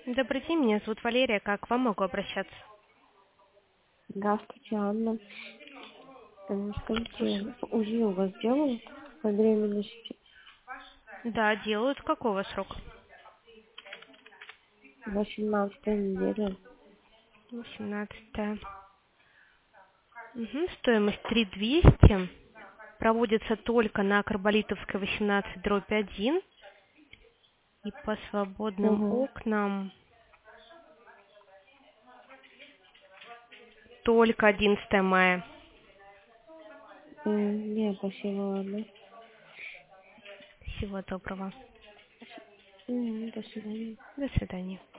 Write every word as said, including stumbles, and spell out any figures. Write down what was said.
Добрый день, меня зовут Валерия. Как к вам могу обращаться? Здравствуйте, Анна. Э, Слушаю. Скажите, УЗИ у вас делают по беременности? Да, делают. Какого срока? восемнадцатая неделя. восемнадцатое. Угу. Стоимость три тысячи двести. Проводится только на Карболитовской восемнадцать дробь один. И по свободным Угу. окнам только одиннадцатое мая. Не, спасибо, ладно. Всего доброго. Мгм, До свидания. До свидания.